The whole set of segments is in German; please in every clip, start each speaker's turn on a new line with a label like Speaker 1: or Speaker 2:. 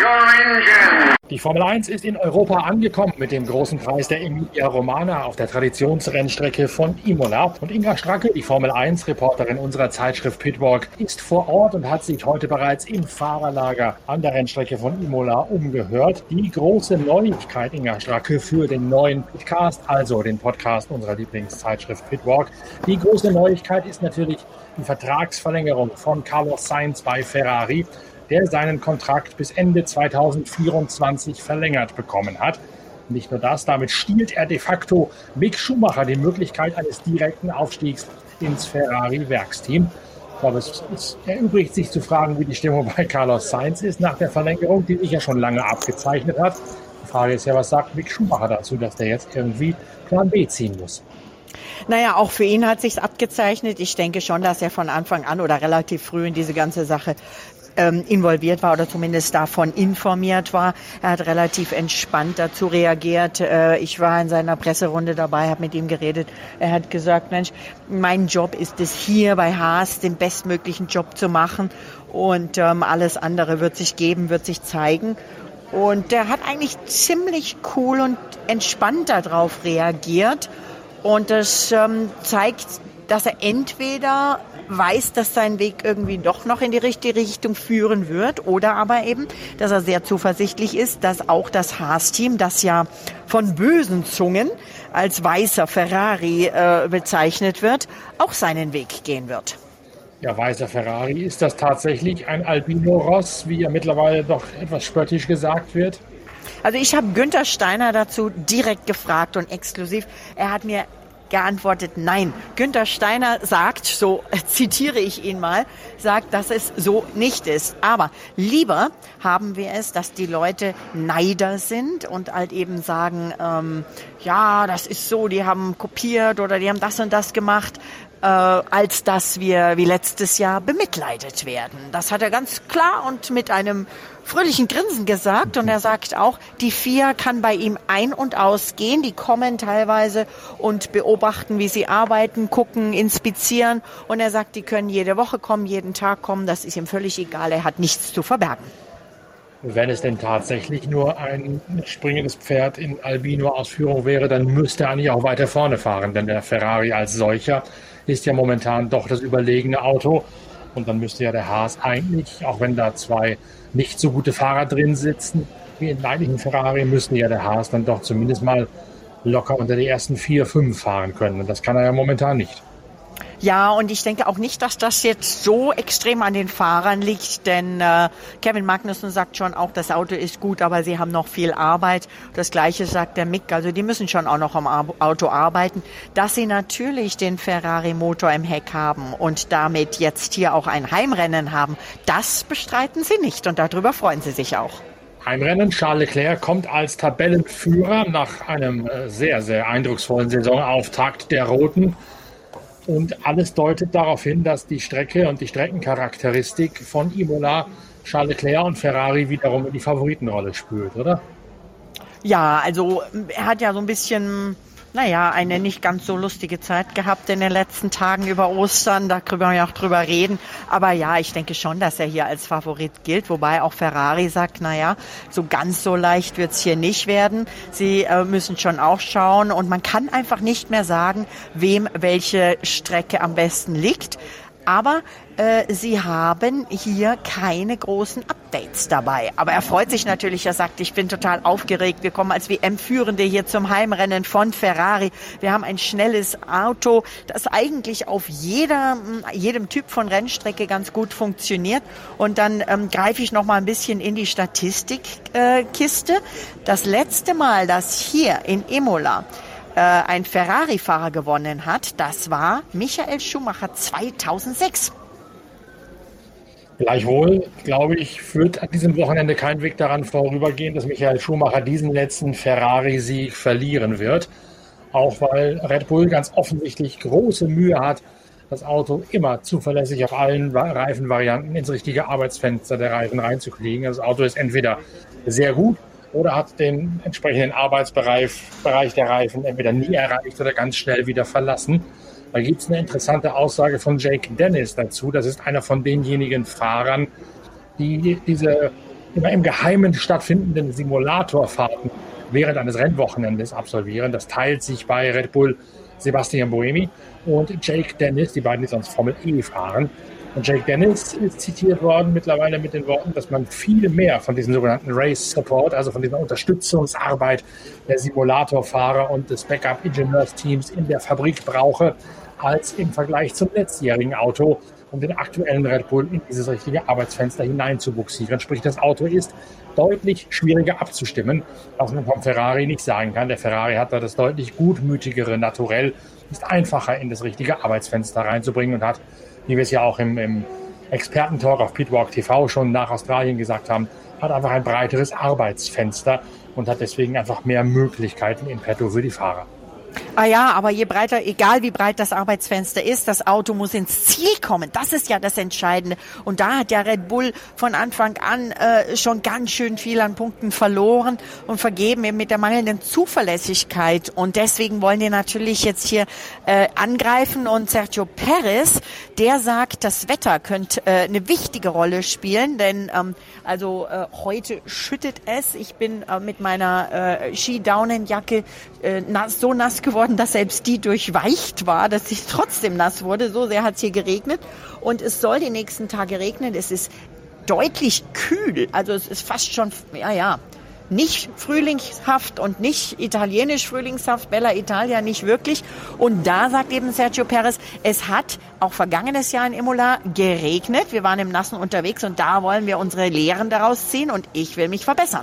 Speaker 1: your engine.
Speaker 2: Die Formel 1 ist in Europa angekommen mit dem großen Preis der Emilia-Romagna auf der Traditionsrennstrecke von Imola. Und Inga Stracke, die Formel 1-Reporterin unserer Zeitschrift Pitwalk, ist vor Ort und hat sich heute bereits im Fahrerlager an der Rennstrecke von Imola umgehört. Die große Neuigkeit, Inga Stracke, für den neuen Pitcast, also den Podcast unserer Lieblingszeitschrift Pitwalk. Die große Neuigkeit ist natürlich die Vertragsverlängerung von Carlos Sainz bei Ferrari, der seinen Kontrakt bis Ende 2024 verlängert bekommen hat. Nicht nur das, damit stiehlt er de facto Mick Schumacher die Möglichkeit eines direkten Aufstiegs ins Ferrari-Werksteam. Ich glaube, es erübrigt sich zu fragen, wie die Stimmung bei Carlos Sainz ist nach der Verlängerung, die sich ja schon lange abgezeichnet hat. Die Frage ist ja, was sagt Mick Schumacher dazu, dass der jetzt irgendwie Plan B ziehen muss?
Speaker 3: Naja, auch für ihn hat sich's abgezeichnet. Ich denke schon, dass er von Anfang an oder relativ früh in diese ganze Sache involviert war oder zumindest davon informiert war. Er hat relativ entspannt dazu reagiert. Ich war in seiner Presserunde dabei, habe mit ihm geredet. Er hat gesagt, Mensch, mein Job ist es hier bei Haas, den bestmöglichen Job zu machen und alles andere wird sich geben, wird sich zeigen. Und der hat eigentlich ziemlich cool und entspannt darauf reagiert. Und das zeigt, dass er entweder weiß, dass sein Weg irgendwie doch noch in die richtige Richtung führen wird oder aber eben, dass er sehr zuversichtlich ist, dass auch das Haas-Team, das ja von bösen Zungen als weißer Ferrari bezeichnet wird, auch seinen Weg gehen wird.
Speaker 2: Ja, weißer Ferrari, ist das tatsächlich ein Albino Ross, wie er mittlerweile doch etwas spöttisch gesagt wird?
Speaker 3: Also ich habe Günther Steiner dazu direkt gefragt und exklusiv. Er hat mir geantwortet, nein. Günther Steiner sagt, so zitiere ich ihn mal, sagt, dass es so nicht ist. Aber lieber haben wir es, dass die Leute Neider sind und halt eben sagen, ja, das ist so, die haben kopiert oder die haben das und das gemacht, als dass wir wie letztes Jahr bemitleidet werden. Das hat er ganz klar und mit einem fröhlichen Grinsen gesagt. Und er sagt auch, die FIA kann bei ihm ein- und ausgehen. Die kommen teilweise und beobachten, wie sie arbeiten, gucken, inspizieren. Und er sagt, die können jede Woche kommen, jeden Tag kommen. Das ist ihm völlig egal. Er hat nichts zu verbergen.
Speaker 2: Wenn es denn tatsächlich nur ein springendes Pferd in Albino-Ausführung wäre, dann müsste er eigentlich auch weiter vorne fahren. Denn der Ferrari als solcher ist ja momentan doch das überlegene Auto. Und dann müsste ja der Haas eigentlich, auch wenn da zwei nicht so gute Fahrer drin sitzen, wie in eigentlichen Ferrari, müsste ja der Haas dann doch zumindest mal locker unter die ersten 4, 5 fahren können. Und das kann er ja momentan nicht.
Speaker 3: Ja, und ich denke auch nicht, dass das jetzt so extrem an den Fahrern liegt, denn Kevin Magnussen sagt schon auch, das Auto ist gut, aber sie haben noch viel Arbeit. Das Gleiche sagt der Mick, also die müssen schon auch noch am Auto arbeiten. Dass sie natürlich den Ferrari-Motor im Heck haben und damit jetzt hier auch ein Heimrennen haben, das bestreiten sie nicht und darüber freuen sie sich auch.
Speaker 2: Heimrennen, Charles Leclerc kommt als Tabellenführer nach einem sehr, sehr eindrucksvollen Saisonauftakt der Roten. Und alles deutet darauf hin, dass die Strecke und die Streckencharakteristik von Imola Charles Leclerc und Ferrari wiederum in die Favoritenrolle spült, oder?
Speaker 3: Ja, also er hat ja so ein bisschen, eine nicht ganz so lustige Zeit gehabt in den letzten Tagen über Ostern. Da können wir ja auch drüber reden. Aber ja, ich denke schon, dass er hier als Favorit gilt. Wobei auch Ferrari sagt, so ganz so leicht wird's hier nicht werden. Sie müssen schon auch schauen. Und man kann einfach nicht mehr sagen, wem welche Strecke am besten liegt. Aber sie haben hier keine großen Updates dabei. Aber er freut sich natürlich, er sagt, ich bin total aufgeregt. Wir kommen als WM-Führende hier zum Heimrennen von Ferrari. Wir haben ein schnelles Auto, das eigentlich auf jedem Typ von Rennstrecke ganz gut funktioniert. Und dann greife ich noch mal ein bisschen in die Statistikkiste. Das letzte Mal, dass hier in Imola ein Ferrari-Fahrer gewonnen hat, das war Michael Schumacher 2006.
Speaker 2: Gleichwohl, glaube ich, führt an diesem Wochenende kein Weg daran vorübergehen, dass Michael Schumacher diesen letzten Ferrari-Sieg verlieren wird. Auch weil Red Bull ganz offensichtlich große Mühe hat, das Auto immer zuverlässig auf allen Reifenvarianten ins richtige Arbeitsfenster der Reifen reinzukriegen. Das Auto ist entweder sehr gut oder hat den entsprechenden Arbeitsbereich der Reifen entweder nie erreicht oder ganz schnell wieder verlassen. Da gibt es eine interessante Aussage von Jake Dennis dazu. Das ist einer von denjenigen Fahrern, die diese immer im Geheimen stattfindenden Simulatorfahrten während eines Rennwochenendes absolvieren. Das teilt sich bei Red Bull Sebastian Buemi und Jake Dennis, die beiden, die sonst Formel E fahren. Und Jake Dennis ist zitiert worden mittlerweile mit den Worten, dass man viel mehr von diesem sogenannten Race Support, also von dieser Unterstützungsarbeit der Simulatorfahrer und des Backup-Ingenieursteams in der Fabrik brauche, als im Vergleich zum letztjährigen Auto, um den aktuellen Red Bull in dieses richtige Arbeitsfenster hineinzubuxieren. Sprich, das Auto ist deutlich schwieriger abzustimmen, was man vom Ferrari nicht sagen kann. Der Ferrari hat da das deutlich gutmütigere Naturell, ist einfacher in das richtige Arbeitsfenster reinzubringen und hat, wie wir es ja auch im Expertentalk auf Pitwalk TV schon nach Australien gesagt haben, hat einfach ein breiteres Arbeitsfenster und hat deswegen einfach mehr Möglichkeiten in petto für die Fahrer.
Speaker 3: Ah ja, aber je breiter, egal wie breit das Arbeitsfenster ist, das Auto muss ins Ziel kommen. Das ist ja das Entscheidende. Und da hat ja Red Bull von Anfang an schon ganz schön viel an Punkten verloren und vergeben eben mit der mangelnden Zuverlässigkeit. Und deswegen wollen die natürlich jetzt hier angreifen. Und Sergio Perez, der sagt, das Wetter könnte eine wichtige Rolle spielen, denn heute schüttet es. Ich bin mit meiner Skidaunenjacke so nass geworden, dass selbst die durchweicht war, dass sie trotzdem nass wurde. So sehr hat es hier geregnet. Und es soll die nächsten Tage regnen. Es ist deutlich kühl. Also es ist fast schon, nicht frühlingshaft und nicht italienisch frühlingshaft. Bella Italia nicht wirklich. Und da sagt eben Sergio Perez, es hat auch vergangenes Jahr in Imola geregnet. Wir waren im Nassen unterwegs und da wollen wir unsere Lehren daraus ziehen und ich will mich verbessern.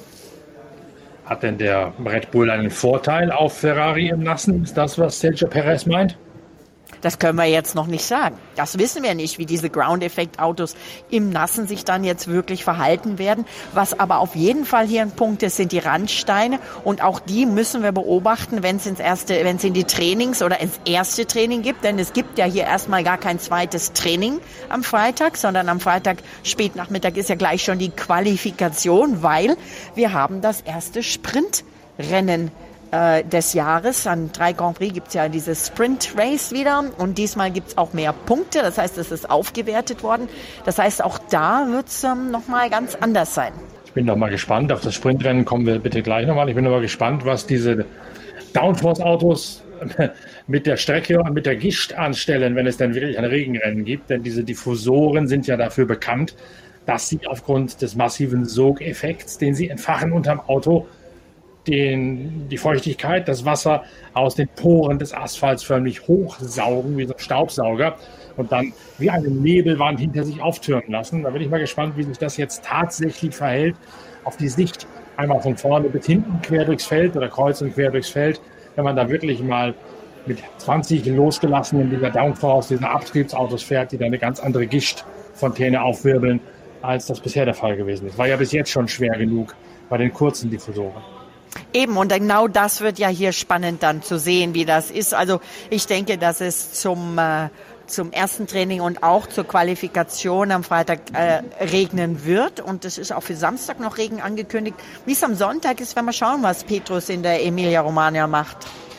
Speaker 2: Hat denn der Red Bull einen Vorteil auf Ferrari im Nassen? Ist das, was Sergio Perez meint?
Speaker 3: Das können wir jetzt noch nicht sagen. Das wissen wir nicht, wie diese Ground-Effekt-Autos im Nassen sich dann jetzt wirklich verhalten werden. Was aber auf jeden Fall hier ein Punkt ist, sind die Randsteine. Und auch die müssen wir beobachten, wenn es in die Trainings oder ins erste Training gibt. Denn es gibt ja hier erstmal gar kein zweites Training am Freitag, sondern am Freitag Spätnachmittag ist ja gleich schon die Qualifikation, weil wir haben das erste Sprintrennen des Jahres. An 3 Grand Prix gibt es ja dieses Sprint-Race wieder und diesmal gibt es auch mehr Punkte. Das heißt, es ist aufgewertet worden. Das heißt, auch da wird es nochmal ganz anders sein.
Speaker 2: Ich bin noch mal gespannt. Auf das Sprintrennen kommen wir bitte gleich nochmal. Ich bin aber gespannt, was diese Downforce-Autos mit der Strecke und mit der Gischt anstellen, wenn es dann wirklich ein Regenrennen gibt. Denn diese Diffusoren sind ja dafür bekannt, dass sie aufgrund des massiven Sogeffekts, den sie entfachen unterm Auto, die Feuchtigkeit, das Wasser aus den Poren des Asphalts förmlich hochsaugen, wie so ein Staubsauger, und dann wie eine Nebelwand hinter sich auftürmen lassen. Da bin ich mal gespannt, wie sich das jetzt tatsächlich verhält auf die Sicht, einmal von vorne bis hinten quer durchs Feld oder kreuz und quer durchs Feld, wenn man da wirklich mal mit 20 losgelassenen dieser Downforce, diesen Abtriebsautos fährt, die da eine ganz andere Gischtfontäne aufwirbeln, als das bisher der Fall gewesen ist. War ja bis jetzt schon schwer genug bei den kurzen Diffusoren.
Speaker 3: Eben, und genau das wird ja hier spannend dann zu sehen, wie das ist. Also ich denke, dass es zum ersten Training und auch zur Qualifikation am Freitag regnen wird. Und es ist auch für Samstag noch Regen angekündigt. Wie es am Sonntag ist, werden wir schauen, was Petrus in der Emilia-Romagna macht.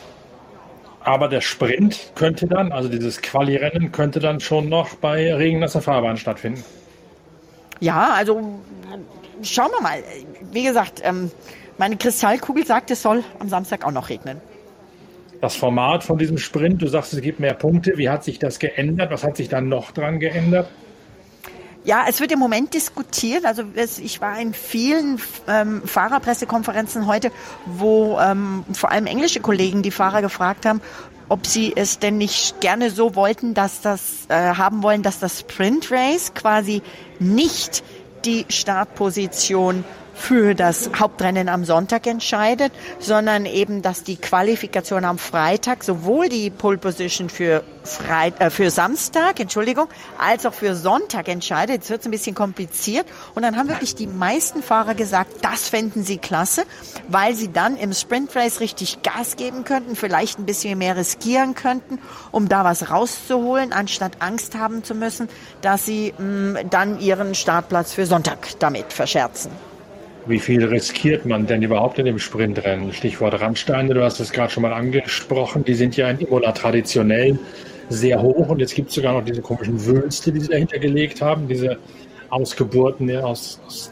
Speaker 2: Aber der Sprint könnte dann, also dieses Quali-Rennen, könnte dann schon noch bei regennasser Fahrbahn stattfinden.
Speaker 3: Ja, also schauen wir mal. Wie gesagt, meine Kristallkugel sagt, es soll am Samstag auch noch regnen.
Speaker 2: Das Format von diesem Sprint, du sagst, es gibt mehr Punkte. Wie hat sich das geändert? Was hat sich dann noch dran geändert?
Speaker 3: Ja, es wird im Moment diskutiert. Also ich war in vielen Fahrerpressekonferenzen heute, wo vor allem englische Kollegen die Fahrer gefragt haben, ob sie es denn nicht gerne so wollten, dass das Sprint Race quasi nicht die Startposition für das Hauptrennen am Sonntag entscheidet, sondern eben, dass die Qualifikation am Freitag sowohl die Pole Position für Samstag, als auch für Sonntag entscheidet. Jetzt wird es ein bisschen kompliziert und dann haben wirklich die meisten Fahrer gesagt, das fänden sie klasse, weil sie dann im Sprint Race richtig Gas geben könnten, vielleicht ein bisschen mehr riskieren könnten, um da was rauszuholen, anstatt Angst haben zu müssen, dass sie dann ihren Startplatz für Sonntag damit verscherzen.
Speaker 2: Wie viel riskiert man denn überhaupt in dem Sprintrennen? Stichwort Randsteine, du hast es gerade schon mal angesprochen, die sind ja in Imola traditionell sehr hoch und jetzt gibt es sogar noch diese komischen Wülste, die sie dahinter gelegt haben, diese Ausgeburten aus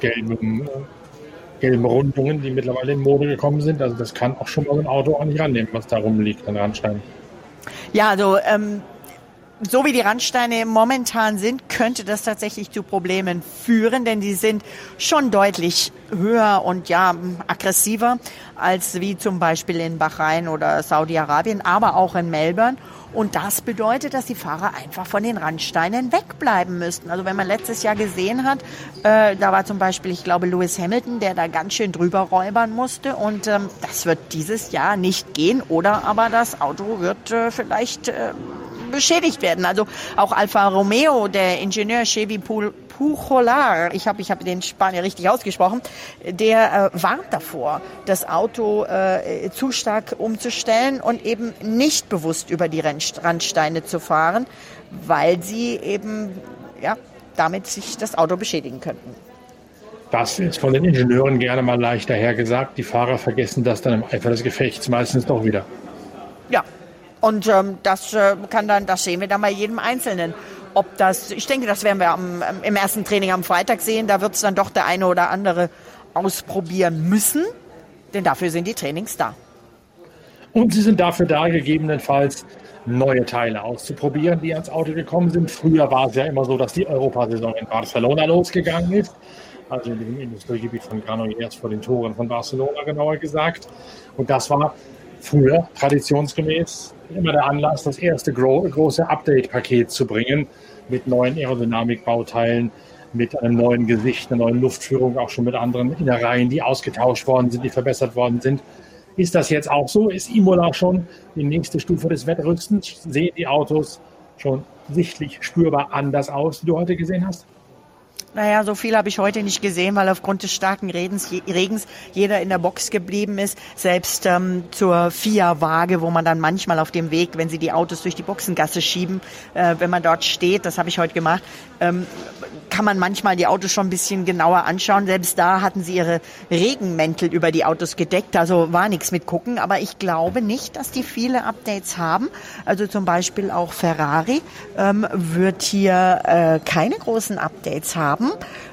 Speaker 2: gelben Rundungen, die mittlerweile in Mode gekommen sind. Also das kann auch schon mal ein Auto auch nicht rannehmen, was da rumliegt an Randsteinen.
Speaker 3: Ja, also so wie die Randsteine momentan sind, könnte das tatsächlich zu Problemen führen, denn die sind schon deutlich höher und ja aggressiver als wie zum Beispiel in Bahrain oder Saudi-Arabien, aber auch in Melbourne. Und das bedeutet, dass die Fahrer einfach von den Randsteinen wegbleiben müssten. Also wenn man letztes Jahr gesehen hat, da war zum Beispiel, ich glaube, Lewis Hamilton, der da ganz schön drüber räubern musste. Und das wird dieses Jahr nicht gehen. Oder aber das Auto wird vielleicht beschädigt werden. Also auch Alfa Romeo, der Ingenieur Xavi Pujolar, ich habe den Spanier richtig ausgesprochen, der warnt davor, das Auto zu stark umzustellen und eben nicht bewusst über die Randsteine zu fahren, weil sie eben damit sich das Auto beschädigen könnten.
Speaker 2: Das ist von den Ingenieuren gerne mal leicht dahergesagt. Die Fahrer vergessen das dann im Eifer des Gefechts meistens doch wieder.
Speaker 3: Ja, und das sehen wir dann bei jedem Einzelnen. Ich denke, das werden wir im ersten Training am Freitag sehen. Da wird es dann doch der eine oder andere ausprobieren müssen, denn dafür sind die Trainings da.
Speaker 2: Und sie sind dafür da, gegebenenfalls neue Teile auszuprobieren, die ans Auto gekommen sind. Früher war es ja immer so, dass die Europasaison in Barcelona losgegangen ist, also in dem Industriegebiet von Granollers vor den Toren von Barcelona, genauer gesagt. Und das war früher traditionsgemäß immer der Anlass, das erste große Update-Paket zu bringen mit neuen Aerodynamikbauteilen, mit einem neuen Gesicht, einer neuen Luftführung, auch schon mit anderen Innereien, die ausgetauscht worden sind, die verbessert worden sind. Ist das jetzt auch so? Ist Imola schon die nächste Stufe des Wettrüstens? Sehen die Autos schon sichtlich spürbar anders aus, wie du heute gesehen hast?
Speaker 3: Naja, so viel habe ich heute nicht gesehen, weil aufgrund des starken Regens jeder in der Box geblieben ist. Selbst zur FIA-Waage, wo man dann manchmal auf dem Weg, wenn sie die Autos durch die Boxengasse schieben, wenn man dort steht, das habe ich heute gemacht, kann man manchmal die Autos schon ein bisschen genauer anschauen. Selbst da hatten sie ihre Regenmäntel über die Autos gedeckt, also war nichts mit gucken. Aber ich glaube nicht, dass die viele Updates haben. Also zum Beispiel auch Ferrari wird hier keine großen Updates haben.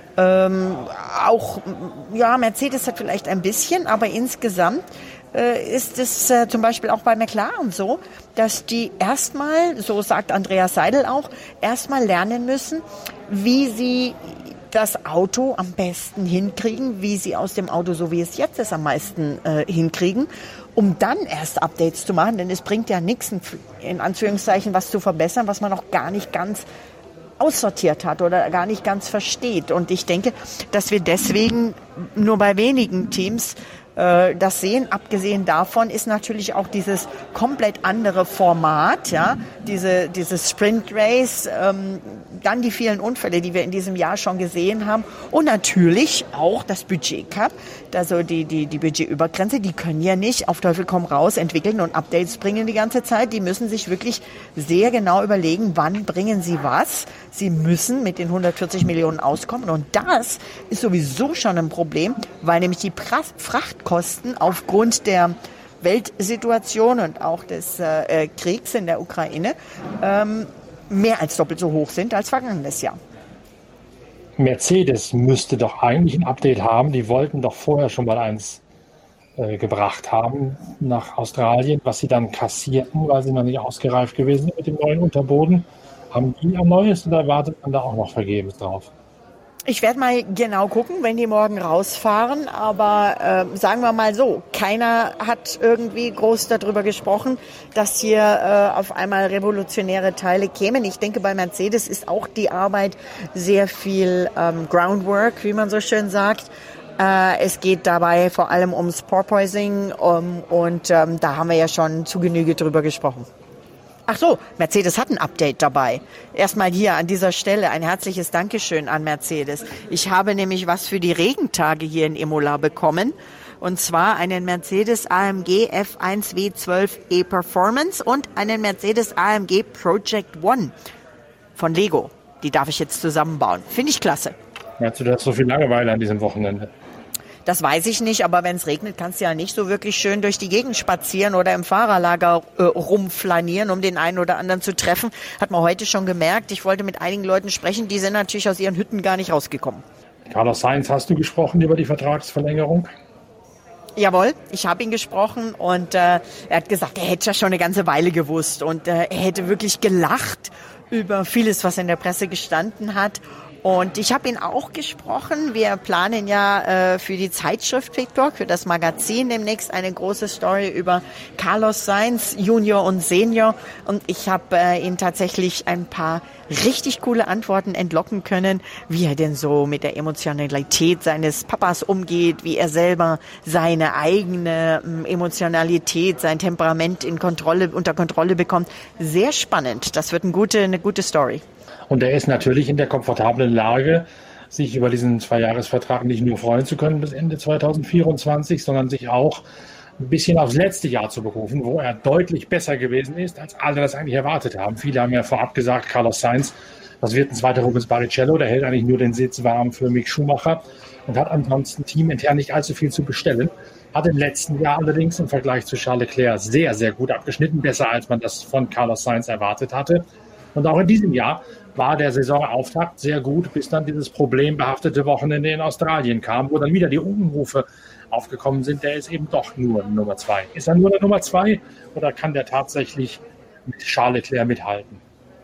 Speaker 3: Auch, Mercedes hat vielleicht ein bisschen, aber insgesamt ist es zum Beispiel auch bei McLaren so, dass die erstmal, so sagt Andreas Seidel auch, erstmal lernen müssen, wie sie das Auto am besten hinkriegen, wie sie aus dem Auto, so wie es jetzt ist, am meisten hinkriegen, um dann erst Updates zu machen. Denn es bringt ja nichts, in Anführungszeichen, was zu verbessern, was man noch gar nicht ganz aussortiert hat oder gar nicht ganz versteht. Und ich denke, dass wir deswegen nur bei wenigen Teams das sehen. Abgesehen davon ist natürlich auch dieses komplett andere Format, ja, dieses Sprint Race, dann die vielen Unfälle, die wir in diesem Jahr schon gesehen haben und natürlich auch das Budget Cap, also die Budgetübergrenze, die können ja nicht auf Teufel komm raus entwickeln und Updates bringen die ganze Zeit. Die müssen sich wirklich sehr genau überlegen, wann bringen sie was. Sie müssen mit den 140 Millionen auskommen und das ist sowieso schon ein Problem, weil nämlich die Frachtkosten aufgrund der Weltsituation und auch des Kriegs in der Ukraine mehr als doppelt so hoch sind als vergangenes Jahr.
Speaker 2: Mercedes müsste doch eigentlich ein Update haben. Die wollten doch vorher schon mal eins gebracht haben nach Australien, was sie dann kassierten, weil sie noch nicht ausgereift gewesen sind mit dem neuen Unterboden. Haben die ein neues oder wartet man da auch noch vergebens drauf?
Speaker 3: Ich werde mal genau gucken, wenn die morgen rausfahren, aber sagen wir mal so, keiner hat irgendwie groß darüber gesprochen, dass hier auf einmal revolutionäre Teile kämen. Ich denke, bei Mercedes ist auch die Arbeit sehr viel Groundwork, wie man so schön sagt. Es geht dabei vor allem ums Porpoising und da haben wir ja schon zu Genüge drüber gesprochen. Ach so, Mercedes hat ein Update dabei. Erstmal hier an dieser Stelle ein herzliches Dankeschön an Mercedes. Ich habe nämlich was für die Regentage hier in Imola bekommen. Und zwar einen Mercedes AMG F1 W12 E-Performance und einen Mercedes AMG Project One von Lego. Die darf ich jetzt zusammenbauen. Finde ich klasse.
Speaker 2: Meinst du, du hast so viel Langeweile an diesem Wochenende?
Speaker 3: Das weiß ich nicht, aber wenn es regnet, kannst du ja nicht so wirklich schön durch die Gegend spazieren oder im Fahrerlager rumflanieren, um den einen oder anderen zu treffen. Hat man heute schon gemerkt. Ich wollte mit einigen Leuten sprechen, die sind natürlich aus ihren Hütten gar nicht rausgekommen.
Speaker 2: Carlos Sainz, hast du gesprochen über die Vertragsverlängerung?
Speaker 3: Jawohl, ich habe ihn gesprochen und er hat gesagt, er hätte ja schon eine ganze Weile gewusst und er hätte wirklich gelacht über vieles, was in der Presse gestanden hat. Und ich habe ihn auch gesprochen. Wir planen ja für die Zeitschrift Pitwalk, für das Magazin demnächst eine große Story über Carlos Sainz, Junior und Senior. Und ich habe ihn tatsächlich ein paar richtig coole Antworten entlocken können, wie er denn so mit der Emotionalität seines Papas umgeht, wie er selber seine eigene Emotionalität, sein Temperament unter Kontrolle bekommt. Sehr spannend. Das wird eine gute Story.
Speaker 2: Und er ist natürlich in der komfortablen Lage, sich über diesen 2-Jahres-Vertrag nicht nur freuen zu können bis Ende 2024, sondern sich auch ein bisschen aufs letzte Jahr zu berufen, wo er deutlich besser gewesen ist, als alle das eigentlich erwartet haben. Viele haben ja vorab gesagt, Carlos Sainz, das wird ein zweiter Rubens Barrichello, der hält eigentlich nur den Sitz warm für Mick Schumacher und hat ansonsten teamintern nicht allzu viel zu bestellen. Hat im letzten Jahr allerdings im Vergleich zu Charles Leclerc sehr, sehr gut abgeschnitten, besser als man das von Carlos Sainz erwartet hatte. Und auch in diesem Jahr war der Saisonauftakt sehr gut, bis dann dieses problembehaftete Wochenende in Australien kam, wo dann wieder die Unrufe aufgekommen sind, der ist eben doch nur Nummer 2. Ist er nur der Nummer 2 oder kann der tatsächlich mit Charles Leclerc mithalten?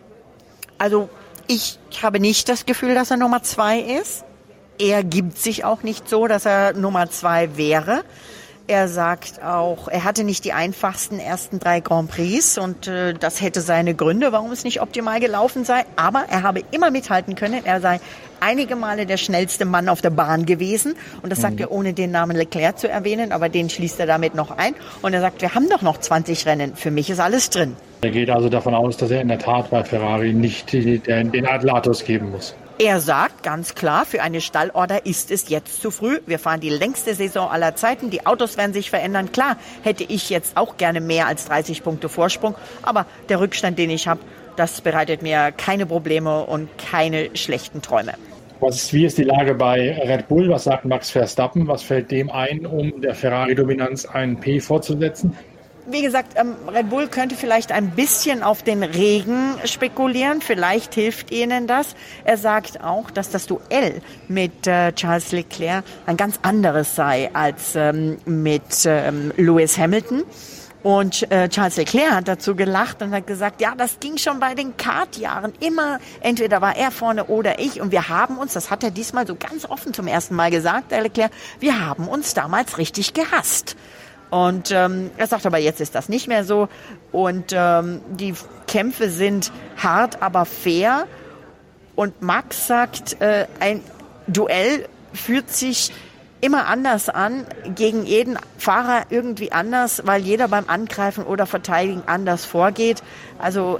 Speaker 3: Also ich habe nicht das Gefühl, dass er Nummer 2 ist. Er gibt sich auch nicht so, dass er Nummer 2 wäre. Er sagt auch, er hatte nicht die einfachsten ersten 3 Grand Prix und das hätte seine Gründe, warum es nicht optimal gelaufen sei. Aber er habe immer mithalten können. Er sei einige Male der schnellste Mann auf der Bahn gewesen. Und das sagt er, ohne den Namen Leclerc zu erwähnen, aber den schließt er damit noch ein. Und er sagt, wir haben doch noch 20 Rennen. Für mich ist alles drin.
Speaker 2: Er geht also davon aus, dass er in der Tat bei Ferrari nicht den Adlatus geben muss.
Speaker 3: Er sagt ganz klar, für eine Stallorder ist es jetzt zu früh. Wir fahren die längste Saison aller Zeiten. Die Autos werden sich verändern. Klar, hätte ich jetzt auch gerne mehr als 30 Punkte Vorsprung. Aber der Rückstand, den ich habe, das bereitet mir keine Probleme und keine schlechten Träume.
Speaker 2: Wie ist die Lage bei Red Bull? Was sagt Max Verstappen? Was fällt dem ein, um der Ferrari-Dominanz einen P vorzusetzen?
Speaker 3: Wie gesagt, Red Bull könnte vielleicht ein bisschen auf den Regen spekulieren. Vielleicht hilft ihnen das. Er sagt auch, dass das Duell mit Charles Leclerc ein ganz anderes sei als mit Lewis Hamilton. Und Charles Leclerc hat dazu gelacht und hat gesagt, ja, das ging schon bei den Kartjahren immer. Entweder war er vorne oder ich. Und wir haben uns, das hat er diesmal so ganz offen zum ersten Mal gesagt, der Leclerc, wir haben uns damals richtig gehasst. Und er sagt aber, jetzt ist das nicht mehr so. Und die Kämpfe sind hart, aber fair. Und Max sagt, ein Duell fühlt sich immer anders an, gegen jeden Fahrer irgendwie anders, weil jeder beim Angreifen oder Verteidigen anders vorgeht. Also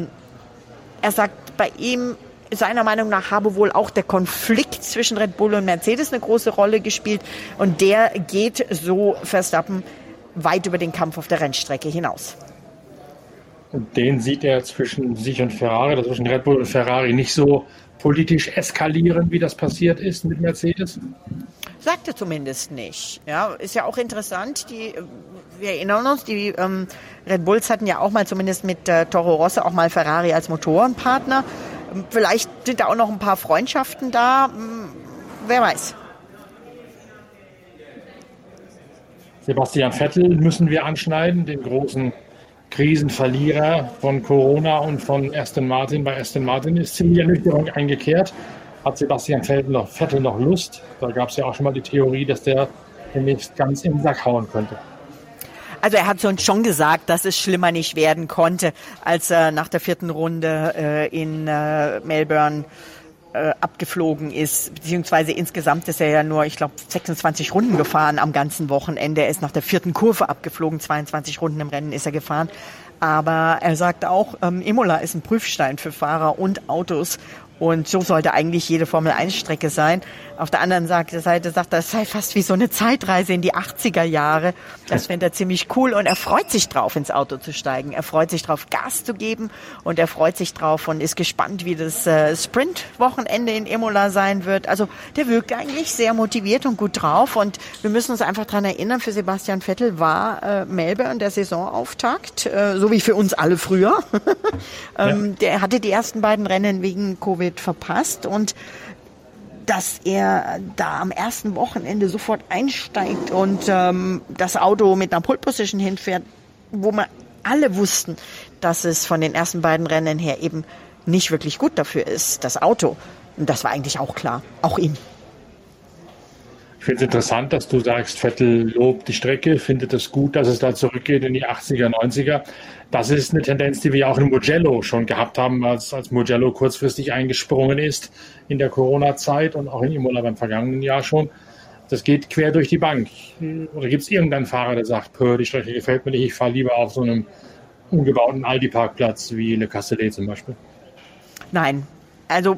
Speaker 3: er sagt, bei ihm, seiner Meinung nach, habe wohl auch der Konflikt zwischen Red Bull und Mercedes eine große Rolle gespielt. Und der geht, so Verstappen, weit über den Kampf auf der Rennstrecke hinaus.
Speaker 2: Und den sieht er zwischen sich und Ferrari, also zwischen Red Bull und Ferrari, nicht so politisch eskalieren, wie das passiert ist mit Mercedes?
Speaker 3: Sagt er zumindest nicht. Ja, ist ja auch interessant. Wir erinnern uns, die Red Bulls hatten ja auch mal zumindest mit Toro Rosso auch mal Ferrari als Motorenpartner. Vielleicht sind da auch noch ein paar Freundschaften da. Wer weiß.
Speaker 2: Sebastian Vettel müssen wir anschneiden, den großen Krisenverlierer von Corona und von Aston Martin. Bei Aston Martin ist ziemlich Ernüchterung eingekehrt. Hat Sebastian Vettel noch Lust? Da gab es ja auch schon mal die Theorie, dass der demnächst ganz im Sack hauen könnte.
Speaker 3: Also er hat uns schon gesagt, dass es schlimmer nicht werden konnte, als er nach der 4. Runde in Melbourne abgeflogen ist, beziehungsweise insgesamt ist er ja nur, ich glaube, 26 Runden gefahren am ganzen Wochenende. Er ist nach der 4. Kurve abgeflogen, 22 Runden im Rennen ist er gefahren. Aber er sagt auch, Imola ist ein Prüfstein für Fahrer und Autos Und so sollte eigentlich jede Formel-1-Strecke sein. Auf der anderen Seite sagt er, das sei fast wie so eine Zeitreise in die 80er Jahre. Das fände er ziemlich cool und er freut sich drauf, ins Auto zu steigen. Er freut sich drauf, Gas zu geben und er freut sich drauf und ist gespannt, wie das Sprint-Wochenende in Imola sein wird. Also der wirkt eigentlich sehr motiviert und gut drauf und wir müssen uns einfach daran erinnern, für Sebastian Vettel war Melbourne der Saisonauftakt, so wie für uns alle früher. Der hatte die ersten beiden Rennen wegen Covid verpasst und dass er da am ersten Wochenende sofort einsteigt und das Auto mit einer Pole Position hinfährt, wo wir alle wussten, dass es von den ersten beiden Rennen her eben nicht wirklich gut dafür ist, das Auto. Und das war eigentlich auch klar, auch ihm.
Speaker 2: Ich finde es interessant, dass du sagst, Vettel lobt die Strecke, findet es gut, dass es da zurückgeht in die 80er, 90er. Das ist eine Tendenz, die wir ja auch in Mugello schon gehabt haben, als Mugello kurzfristig eingesprungen ist in der Corona-Zeit und auch in Imola beim vergangenen Jahr schon. Das geht quer durch die Bank. Oder gibt es irgendeinen Fahrer, der sagt, die Strecke gefällt mir nicht, ich fahre lieber auf so einem umgebauten Aldi-Parkplatz wie Le Castellet zum Beispiel?
Speaker 3: Nein, also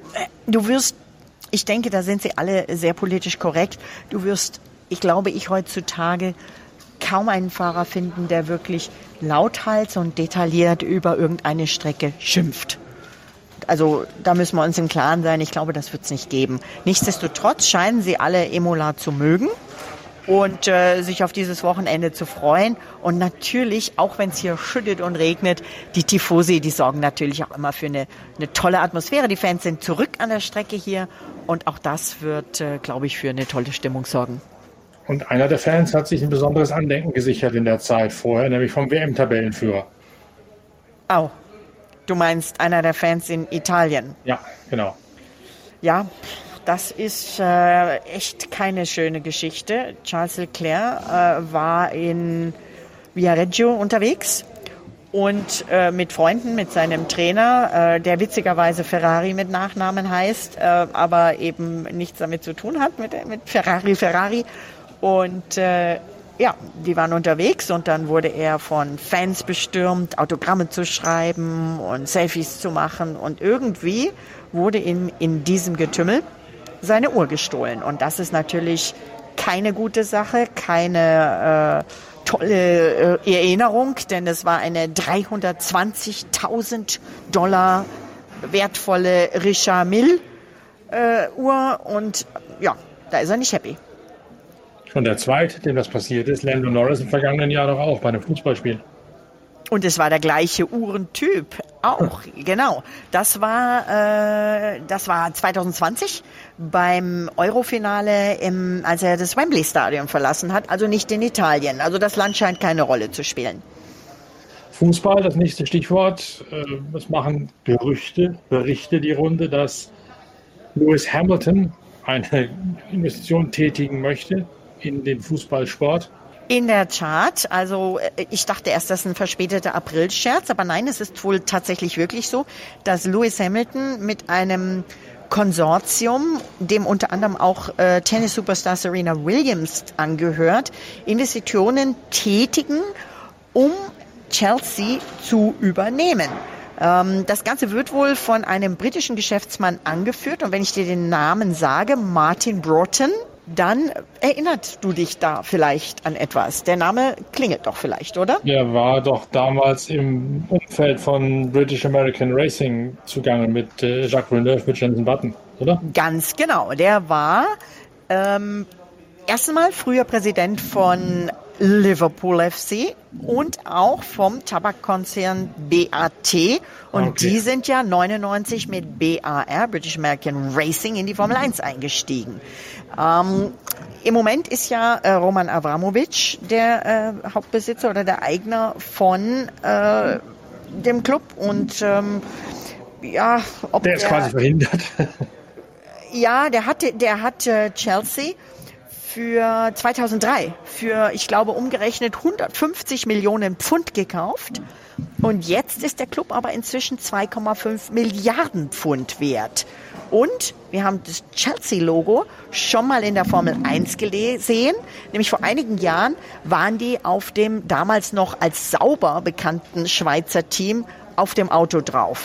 Speaker 3: ich denke, da sind sie alle sehr politisch korrekt. Ich glaube, heutzutage kaum einen Fahrer finden, der wirklich lauthals und detailliert über irgendeine Strecke schimpft. Also da müssen wir uns im Klaren sein. Ich glaube, das wird es nicht geben. Nichtsdestotrotz scheinen sie alle Imola zu mögen und sich auf dieses Wochenende zu freuen. Und natürlich, auch wenn es hier schüttet und regnet, die Tifosi, die sorgen natürlich auch immer für eine tolle Atmosphäre. Die Fans sind zurück an der Strecke hier und auch das wird, glaube ich, für eine tolle Stimmung sorgen.
Speaker 2: Und einer der Fans hat sich ein besonderes Andenken gesichert in der Zeit vorher, nämlich vom WM-Tabellenführer.
Speaker 3: Oh, du meinst einer der Fans in Italien?
Speaker 2: Ja, genau.
Speaker 3: Ja, das ist echt keine schöne Geschichte. Charles Leclerc war in Viareggio unterwegs und mit Freunden, mit seinem Trainer, der witzigerweise Ferrari mit Nachnamen heißt, aber eben nichts damit zu tun hat mit Ferrari. Und die waren unterwegs und dann wurde er von Fans bestürmt, Autogramme zu schreiben und Selfies zu machen. Und irgendwie wurde ihm in diesem Getümmel seine Uhr gestohlen. Und das ist natürlich keine gute Sache, keine tolle Erinnerung, denn es war eine $320.000 wertvolle Richard Mille Uhr und ja, da ist er nicht happy.
Speaker 2: Und der zweite, dem das passiert ist, Lando Norris im vergangenen Jahr doch auch bei einem Fußballspiel. Und
Speaker 3: es war der gleiche Uhrentyp auch, genau. Das war 2020 beim Eurofinale, als er das Wembley-Stadion verlassen hat, also nicht in Italien. Also das Land scheint keine Rolle zu spielen.
Speaker 2: Fußball, das nächste Stichwort. Es machen Berichte die Runde, dass Lewis Hamilton eine Investition tätigen möchte in den Fußballsport.
Speaker 3: In der Tat, also ich dachte erst, das ist ein verspäteter Aprilscherz, aber nein, es ist wohl tatsächlich wirklich so, dass Lewis Hamilton mit einem Konsortium, dem unter anderem auch Tennis-Superstar Serena Williams angehört, Investitionen tätigen, um Chelsea zu übernehmen. Das Ganze wird wohl von einem britischen Geschäftsmann angeführt und wenn ich dir den Namen sage, Martin Broughton, dann erinnerst du dich da vielleicht an etwas. Der Name klingelt doch vielleicht, oder?
Speaker 2: Der war doch damals im Umfeld von British American Racing zugange mit Jacques Villeneuve, mit Jenson Button, oder?
Speaker 3: Ganz genau. Der war erst einmal früher Präsident von Liverpool FC und auch vom Tabakkonzern BAT. Und okay, die sind ja 99 mit BAR, British American Racing, in die Formel 1 eingestiegen. Im Moment ist ja Roman Abramovic der Hauptbesitzer oder der Eigner von dem Club. Und der
Speaker 2: ist quasi verhindert.
Speaker 3: Ja, der hat Chelsea für 2003 für, ich glaube, umgerechnet 150 Millionen Pfund gekauft. Und jetzt ist der Club aber inzwischen 2,5 Milliarden Pfund wert. Und wir haben das Chelsea-Logo schon mal in der Formel 1 gesehen. Nämlich vor einigen Jahren waren die auf dem damals noch als Sauber bekannten Schweizer Team auf dem Auto drauf.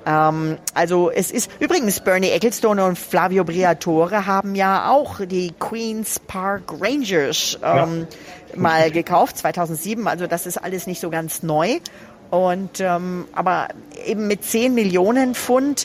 Speaker 3: Also es ist übrigens Bernie Ecclestone und Flavio Briatore haben ja auch die Queen's Park Rangers mal gekauft, 2007. Also das ist alles nicht so ganz neu. Und aber eben mit 10 Millionen Pfund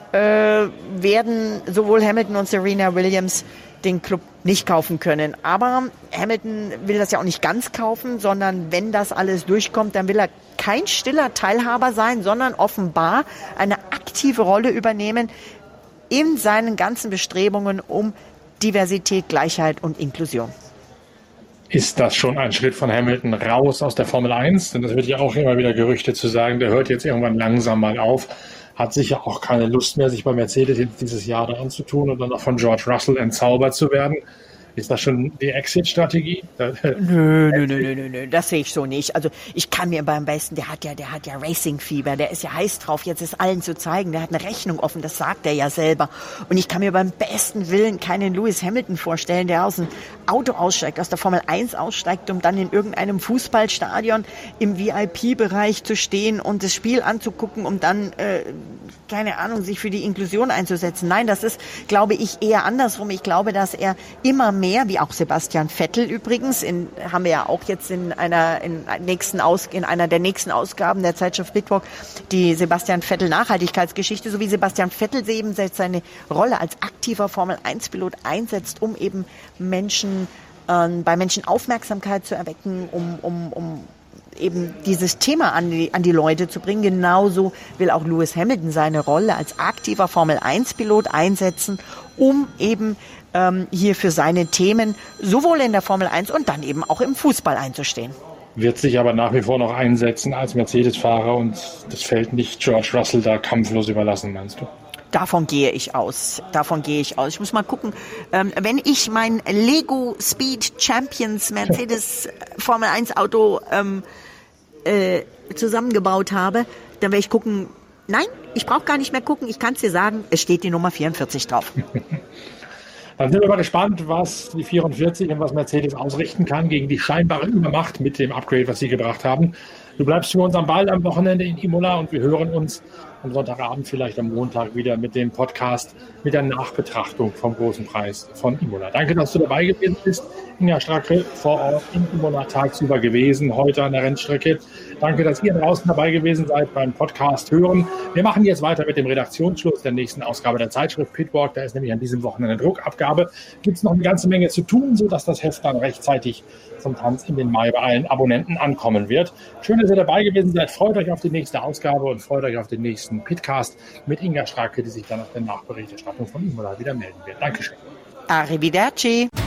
Speaker 3: werden sowohl Hamilton und Serena Williams den Club nicht kaufen können. Aber Hamilton will das ja auch nicht ganz kaufen, sondern wenn das alles durchkommt, dann will er kein stiller Teilhaber sein, sondern offenbar eine aktive Rolle übernehmen in seinen ganzen Bestrebungen um Diversität, Gleichheit und Inklusion.
Speaker 2: Ist das schon ein Schritt von Hamilton raus aus der Formel 1? Denn das wird ja auch immer wieder Gerüchte zu sagen, der hört jetzt irgendwann langsam mal auf. Hat sicher auch keine Lust mehr, sich bei Mercedes dieses Jahr da anzutun und dann auch von George Russell entzaubert zu werden. Ist das schon die Exit-Strategie?
Speaker 3: Nö, das sehe ich so nicht. Also ich kann mir beim besten, der hat ja Racing-Fieber, der ist ja heiß drauf, jetzt es allen zu zeigen, der hat eine Rechnung offen, das sagt er ja selber. Und ich kann mir beim besten Willen keinen Lewis Hamilton vorstellen, der aus dem Auto aussteigt, aus der Formel 1 aussteigt, um dann in irgendeinem Fußballstadion im VIP-Bereich zu stehen und das Spiel anzugucken, um dann, keine Ahnung, sich für die Inklusion einzusetzen. Nein, das ist, glaube ich, eher andersrum. Ich glaube, dass er immer mehr, wie auch Sebastian Vettel übrigens, haben wir ja auch jetzt in einer der nächsten Ausgaben der Zeitschrift Pitwalk, die Sebastian Vettel Nachhaltigkeitsgeschichte, so wie Sebastian Vettel eben seine Rolle als aktiver Formel-1-Pilot einsetzt, um eben bei Menschen Aufmerksamkeit zu erwecken, um eben dieses Thema an die Leute zu bringen. Genauso will auch Lewis Hamilton seine Rolle als aktiver Formel-1-Pilot einsetzen, um eben hier für seine Themen sowohl in der Formel 1 und dann eben auch im Fußball einzustehen.
Speaker 2: Wird sich aber nach wie vor noch einsetzen als Mercedes-Fahrer und das Feld nicht George Russell da kampflos überlassen, meinst du?
Speaker 3: Davon gehe ich aus. Ich muss mal gucken, wenn ich mein Lego Speed Champions Mercedes Formel 1 Auto zusammengebaut habe, dann werde ich gucken. Nein, ich brauche gar nicht mehr gucken. Ich kann es dir sagen, es steht die Nummer 44 drauf.
Speaker 2: Dann sind wir mal gespannt, was die 44 und was Mercedes ausrichten kann gegen die scheinbare Übermacht mit dem Upgrade, was sie gebracht haben. Du bleibst für uns am Ball am Wochenende in Imola und wir hören uns am Sonntagabend, vielleicht am Montag wieder mit dem Podcast mit der Nachbetrachtung vom Großen Preis von Imola. Danke, dass du dabei gewesen bist. Inga Stracke vor Ort in Imola tagsüber gewesen, heute an der Rennstrecke. Danke, dass ihr draußen dabei gewesen seid beim Podcast hören. Wir machen jetzt weiter mit dem Redaktionsschluss der nächsten Ausgabe der Zeitschrift Pitwalk. Da ist nämlich an diesem Wochenende Druckabgabe. Gibt es noch eine ganze Menge zu tun, sodass das Heft dann rechtzeitig zum Tanz in den Mai bei allen Abonnenten ankommen wird. Schön, dass ihr dabei gewesen seid. Freut euch auf die nächste Ausgabe und freut euch auf den nächsten Pitcast mit Inga Stracke, die sich dann auf der Nachberichterstattung von Imola wieder melden wird. Dankeschön.
Speaker 3: Arrivederci.